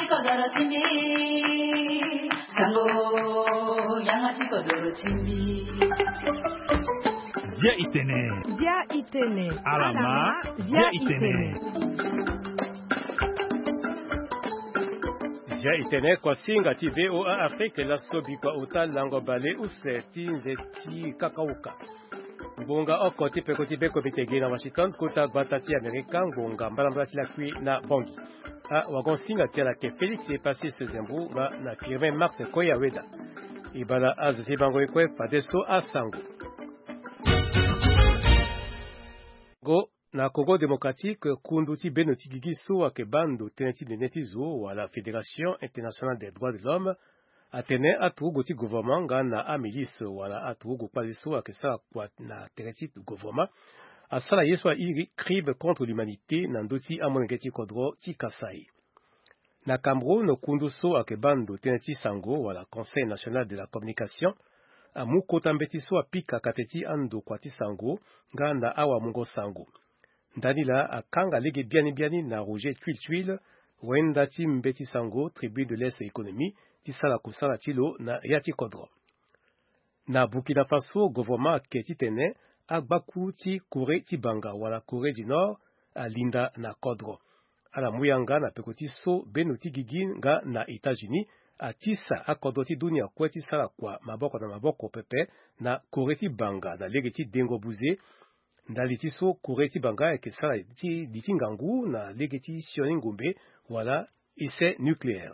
kodoro chimbi sango yangachi kodoro chimbi Dia itene alama dia itene Dia itene kwa singa ti VOA Afrique la sobi kwa uta lango bale useti nzeti kakauka Ngonga oko ti peko ti beko bitege na Washington kota batati Amerika ngonga mbalambala ti la kui na bongi wagon singa ti la ke Félix est passé ce zembu na firme Max Koya Weda ibala azu ti bango ekwe padeso asango Go na Congo démocratique kunduti benoti gigiso ake bando teneti de netizo wa la Fédération internationale des droits de l'homme atene atugo ti gouvernement ngana amilis wala atugo kwaliso ake sa kwa na teneti gouvernement asala yeso iri crime contre l'humanité na ndoti amonengeti kodro ti Kasai na Cameroun kunduso ake bando teneti sango wala Conseil national de la communication amuko tambetiso apika kateti ando kwa ti sango nganda awa mungo sango Danila akanga lege biani na Roger Tuile wenda ti mbeti sango tribu de l'Est économie ti sala kusala tilo na yati kodro na Burkina Faso gouvernement ke ti tene agbaku ti Corée ti banga wala Corée du Nord alinda na kodro ala muyanga na pekoti so benuti giginga na États-Unis atisa akodro ti dunia kwe ti sala kwa maboko na maboko pepe na Corée ti banga na lege ti dengo buze ndali ti so Corée ti banga ke sala ti di ti ngangu na lege ti sioni ngombe wala essai nucléaire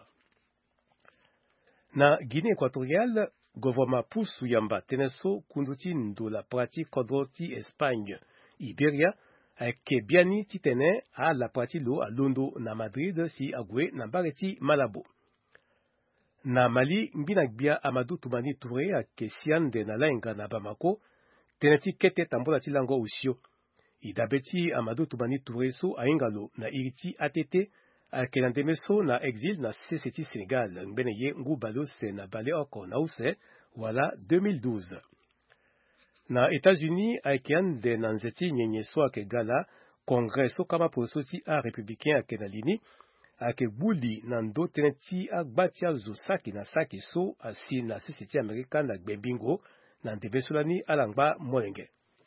na Guinée équatoriale gouvernement pusu yamba teneso kunduti ndola pratique kodro ti Espagne Iberia ke biani ti tene a la prati lo a Londo na Madrid si agwe na mbare ti Malabo na Mali mbina gbia Amadou Toumani Touré ke siande na lainga na Bamako teneti kete tambola ti lango usio idabeti Amadou Toumani Touré so aingalo na iriti ATT ke na ndemeso na exil na CCT Sénégal mbene ye ngu balose na bale oko na use wala 2012 na États-Unis aikiande na nzeti nyenye so ake gala Congrès so kama poso ti a républicain ake na lini ake buli na ndo teneti agbati azo saki na saki so asi na CCT Amerika na gbembingo na ndebesolani alangba molenge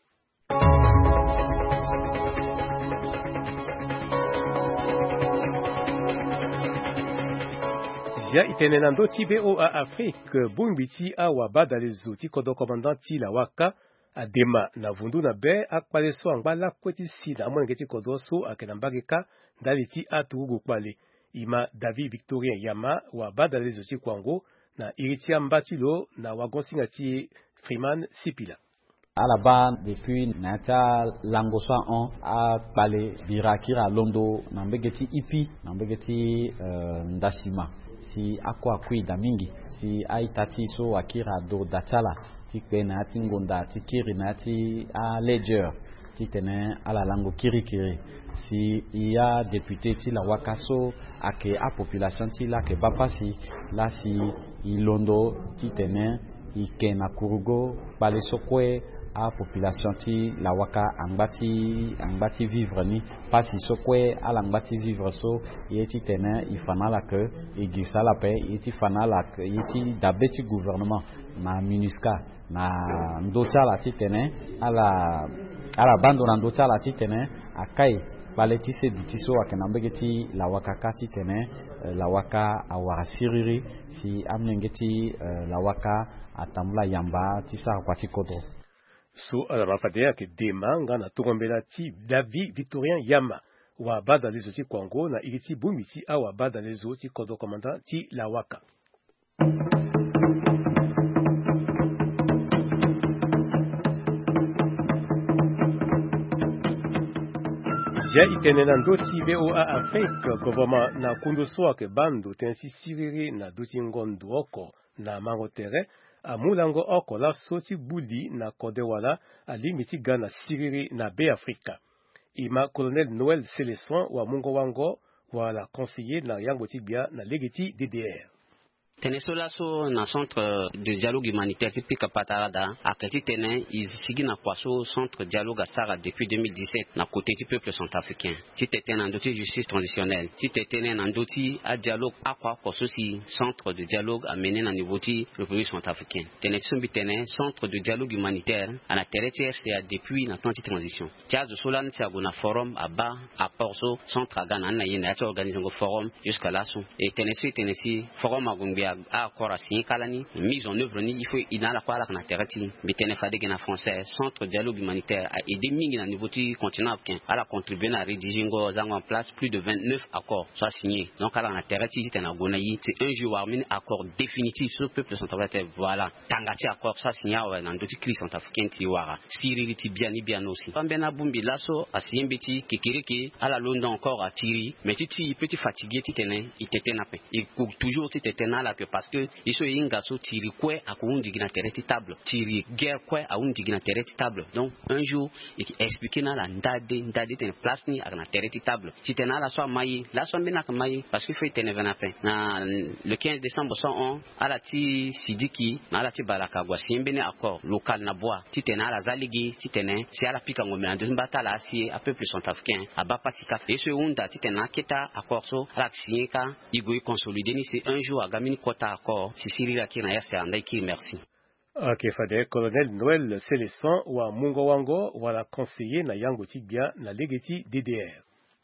Dia itene na ndo ti VOA Afrique bumbiti awa badalezo ti kodo commandant ti la waka adema na vundu na be akpale so angba la kweti si na molenge ti kodo so ake na mbageka ndali ti atugu kwale ima David Victorien Yama wa badalezo ti kwango na iriti ambati lo na wagon singa ti Freeman Sipila à la base depuis nata langosa on a parlé birakira londo na mbegeti ipi na mbegeti ndashima si akwa kuida mingi si aitati so akira do datala ti kwena ti ngonda ti kiri na ti a ledger ti tene ala lango kirikiri si iya député ti la wakaso ake a population ti la ke bapasi la si ilondo ti tene ike na kurugo pale sokwe a population ti la waka angbati vivre ni pasi sokwe ala angbati vivre so yeti tene ifana la ke igisa la pe yeti fana la ke yeti dabeti gouvernement na MINUSCA na ndota la ti tene ala bando na ndota la ti tene akai pale ti se duti so akena mbegeti la waka ka ti tene la waka awara siriri si amnengeti la waka atamla yamba ti sa kwa ti kodo so ala mafadea ke dema ngana tungombela ti David Victorien Yama wa bada lezo ti Kwango na iriti bumiti awa bada lezo ti kodo commandant ti la waka Dia itene na ndoti VOA Afrique gouvernement na kundoso ake bando tensi siriri na duti ngondo oko na mangotere amulango oko la soti buli na kode wala alimiti gana siriri na be Afrika ima colonel Noël Célestin wa mungo wango wala conseiller na yango tibia na legeti DDR Tenesolaso na centre de dialogue humanitaire typique Patarada, à Keti Tene, ils sigent na Kwaso centre de dialogue à Sara depuis 2017, na côté du peuple centrafricain. Si t'étais un dossier justice transitionnelle, si t'étais un dossier à dialogue à quoi Kwaso si centre de dialogue à mener na niveau le pays centrafricain. Tenesumbi Tene, centre de dialogue humanitaire, à la terre c'est depuis la transition. Tiaz de Solan, c'est un forum à bas, à Porso, centre à Ghana, na yéna, organisé un forum jusqu'à là. Et Tennessee, forum à Gumbi à accord à signer Kalani, mise en œuvre, il faut y aller à la terre. Mais Tennessee français, centre de dialogue humanitaire, a aidé Mingi à niveau du continent africain, à la contribuer à rédiger en place plus de 29 accords, soit signés. Donc à la terre, c'est un jour où accord définitif sur le peuple centrafricain. Voilà, Tangati accord, soit signé dans d'autres crises centrafricaines, Tiwara, Syrie, Tibiani, bien aussi. Quand bien à Bumbi, Lasso, à Siembeti, Kikiriki, à la Londres encore à Tiri, mais petit fatigué, il t'était nappé. Il court toujours, t'était là parce que il se ingaso Tiri quoi à un dignitaire table. Tiri guerre quoi à un dignitaire table. Donc un jour, il expliquait na la ndade une place ni à la terre table. Si t'es là la soirée maï, la soirée bien maï parce qu'il faut être nevenapé. Le 15 décembre 101, à la ti Sidiki, à la ti Barakagwa, si un béné accord local na bois. Si t'es là la Zaligi, si t'es là, c'est à la pique en de deuxième bataille à si un peu plus centrafricain, à Bapasika. Et ce onda, si t'es là, Keta, accord so, à la Xieka, Igoui consolidé, ni c'est un jour à Gamini Kota accord, si Cyril Akina c'est un qui merci. Ok, Fade, colonel Noël Célestin, ou à Mungo Wango, ou à la conseiller na Yango Tibia, na Legeti DDR.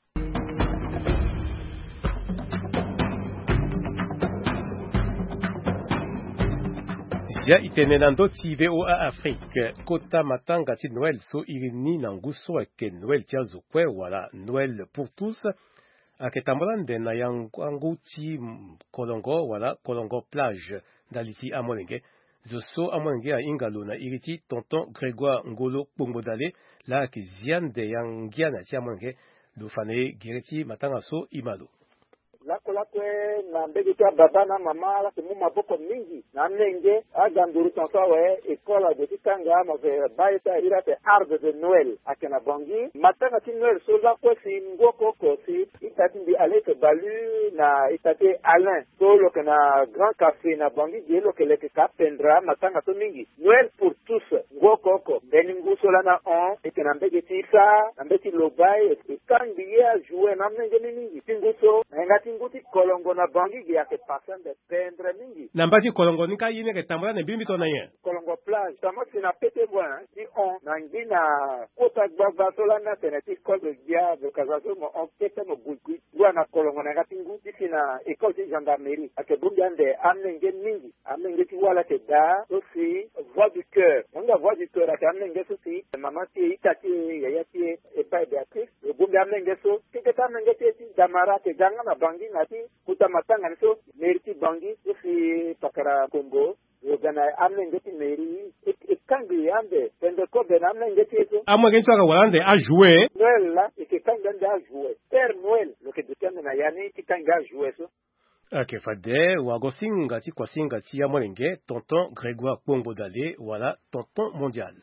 Zia itenenando ti VOA Afrique, kota matanga ti Noël so irini nanguso eke Noël tiazo kwe wala Noël pour tous, ake tambolande na yangu ti Kolongo wala Kolongo plage daliti amonenge, zoso amonenge a ingalo na iriti tonton Grégoire Ngolo Kpongbo-Dale la ake zian de yangiana ti amonenge do fane gireti matanga so imalo. Lakwe na mbegita baba na mama la kumu maboko mingi na nenge aganduru tonto we école de Kitanga ma ve baita ira te arbre de Noël akena bangi matanga ti Noël so la ko si ngoko ko si itati ndi ale te balu na itati Alain so lo que na grand café na bangi di lo que le ka pendra matanga to mingi Noël pour tous ngoko ko beningu so la na on ekena mbegiti sa mbeti lobai e kangi ya jouer na nenge mingi tinguso ngati nguti Kolongo na bangi ya ke pasan de pendre mingi. Nambati Kolongo nika yine ke tambula ne bimbi tona yen. Kolongo plage, tamo sina pete bwana, si on nangi na kota gbagba solana teneti kol de dia de kazazo mo on pete mo bugui. Bwana Kolongo na gatingu sina école de gendarmerie. Ake bungande amnenge mingi, amnenge ti wala ke da aussi voix du cœur. Nga voix du cœur ake amnenge aussi maman ti itati yaya ti e pa Beatrice. Le bungande amnenge so, kete amnenge ti damara ke ganga na bangi ngati kuta matanga niso meriti bangi isi pakara Congo yogana amne ngeti meri ikangi yambe pende ko ben amne ngeti eso amwe genso ka walande a jouer Noël la ikangi ande a jouer Père Noël lo que depende na yani ikangi a jouer so. Ok, Fade, wagosinga ti kwasinga ti amolenge tonton Grégoire Kpongbo-Dale wala tonton mondial.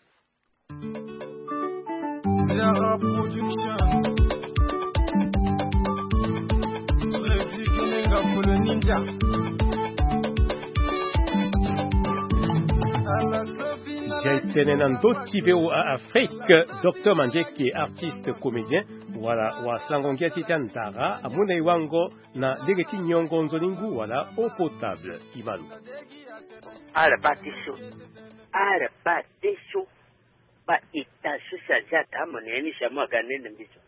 Zara Production. J'ai tenenando TV à Afrique, Dr Manjeki, artiste comédien, voilà, wa sangongia titantara, amune iwango na legeti nyongo nzolingu wala eau potable, imalu. Arabate chaud, ba itasu sajata moneni chamo ganene mbiso.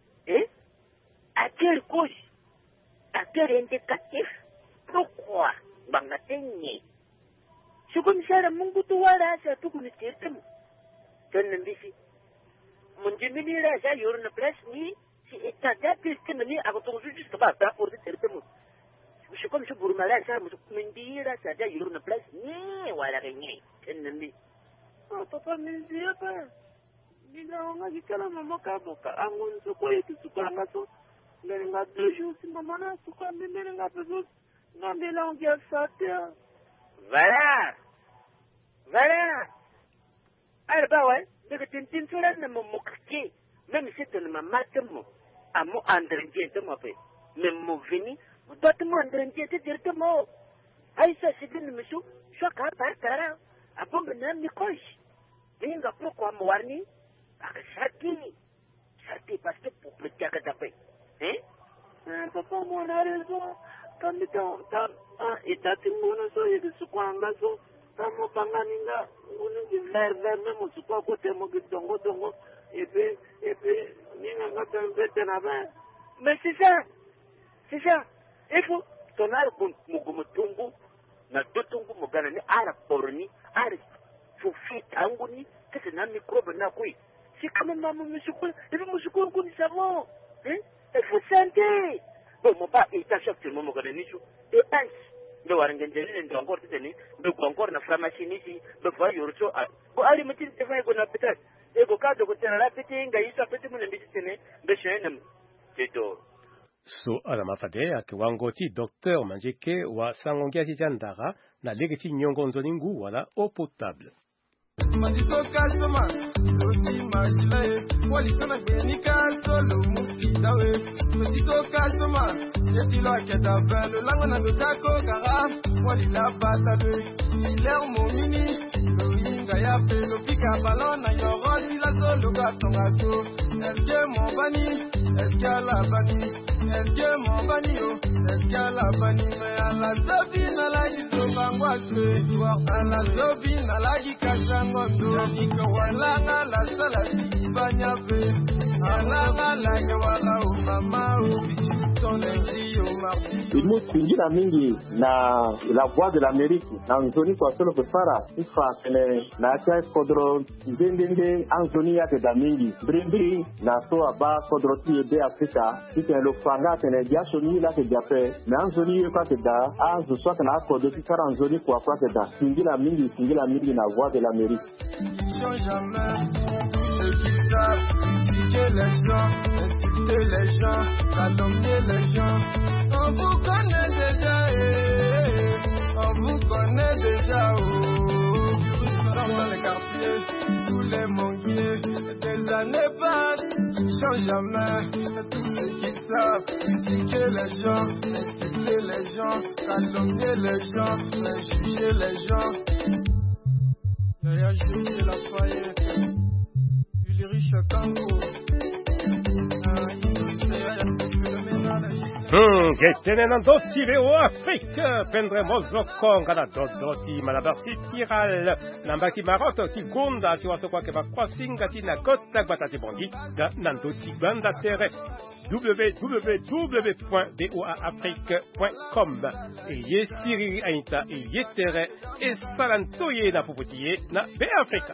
À quelle cause? À quel indicatif? Pourquoi? Bangatenye. C'est comme ça, le monde tout voilà, c'est tout comme c'est tout. Donne un bici. Mon Dieu, là, ça, il y aura une place, ni, si, et t'as plus que mener à votre juste pas, pour te faire tout. C'est comme ça, pour malade, ça, me dire, là, ça, il y aura une place, ni, voilà, rien. Donne un bici. Oh, papa, me dit, pas. Dis donc, on a dit que la maman, kaboka, à mon secours, tout ce qu'on a fait. Merenga 2 jours, si maman a tout comme des merenga besoin, non, mais là, on vient ça, voilà. Alors, bah ouais, mais que tu ne sais pas, mon moqué, même si tu ne m'as pas dit, à mon André, de ma paix, même mon vini, vous dois te m'entendre, directement. Aïssa Sidine Michou, choka partara, a bombe nam Nikosh. Vinga pourquoi Mouarni, à Chati, parce que pour me dire que t'as fait. Hein? Papa, moi, on a raison. Et t'as dit, mon osso, et de ce qu'on a so, t'as mon panganinga, on est vers, même au support côté, mon dongo, et puis, n'y'a pas de bête en avant. Mais c'est ça. Il faut, ton arbre, mon tumbu, na dotungu mugana ni ara porni ara fufi tanguni kese na microbe na kui si kama mama mshukuru hivi mshukuru kuni savon il faut santé bon mon pas il t'a chopé mon mugana nishu et ans ndo warangenjeli ndo encore tene ndo encore na pharmacie nisi ndo fa yorcho ko ali mutin te fa gona petat e ko ka do ko tena la peti nga isa peti mun mbi tene ndo shene teto So alamafade ya kiwangoti Dr. Manjeke wa sangongia jandara na legeti nyongo nzoningu wala eau potable. Matito customer, sosi majile, wali sana genika solo musidawe. Matito customer, yesi lo akeda velo lango na dotako kara, wali la batade. Iler mo mini, lo inga ya pelo pika balon na yorodi la solo gatonga so. Elke mo bani, elke la bani. Elke mon banio, elke la bani me ala dobina la izobangwa twe, ala dobina la ikazango ndo, niko walanga la sala banyabe, alanga la yawala umama ubichitonenji umarti. Imu kuingira mingi na la voix de l'Amérique, na nzoni kwa solo kufara, ifa kene na acha kodro ndende anzoni yake da mingi, brimbri na so aba kodro tiye Afrika, ite lo fanga kene jasho ni la ke jape, na anzoni yo kwa da, anzo so kana kodro tikara anzoni kwa da, kuingira mingi na voix de l'Amérique. Critiquer les gens, insulter les gens, calomnier les gens. On vous connaît déjà, dans les quartiers, tous les monguiers, des années passent, ils changent jamais. Tous ceux qui savent, critiquer les gens, insulter les gens, calomnier les gens, juger les gens. Yaya Jules Lafayette, Ulrich Kango. Getenen doti veo Afrique, pendre mozo konga na doti malabarsi tiral, nambaki maroto ki gonda si waso kwa ke bakwasinga ti na kota batati bondi, ga nandoti banda tere, www.boaafrique.com. Et ye siri aita e ye tere, e salantoye na popotiye na Be Africa.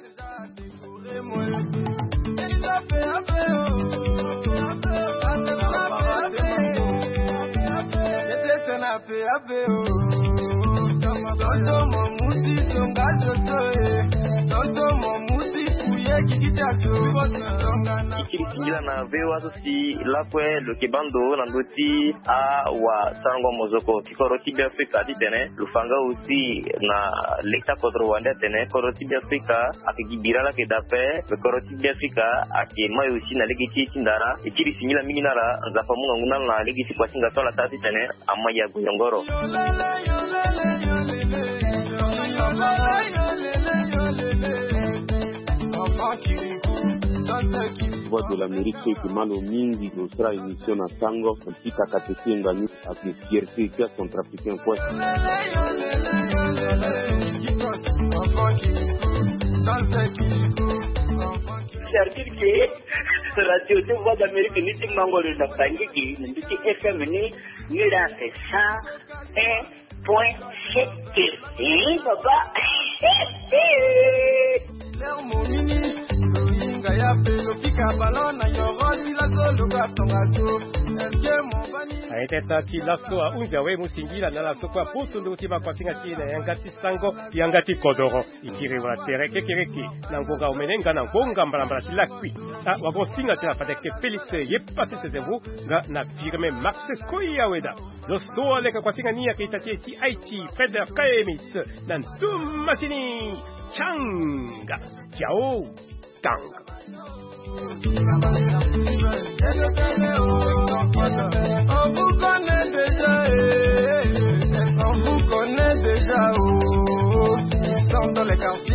Ikirisingira na vewa sosi lakwe lokebando na ndoti a wa sango mozoko kikoroti bi Afrika ditene lufanga usi na lekta kodro wanda tene koroti bi Afrika akigibira la kedape koroti bi Afrika akemayo usi na legiti tindara ikirisingira mingi nara zafa munga nguna na legiti kwa singa tola tati tene amaya guyongoro. Voix de l'Amérique qui malo mingi nostra émission na tango mpika katesinga ni akifierté kia contrafiquant quoi. C'est-à-dire que radio de Voix d'Amérique ni timango le napangiki ni FM ni la c'est ça point papa. Aiteta ki laso a unja we musingira na laso kwa pusu ndo tiba kwa singa chine yangati sango yangati kodoro ikiri wa tere kekereki na ngonga umenenga na ngonga mbalambala tilakwi wako singa chila pateke Felix yepasi sezevu na firme Max Koya weda losto aleka kwa singa niya keitatie ti Aichi Fred Kaemis na ntumashini Changa Ciao Tang. On vous connaît déjà, garçon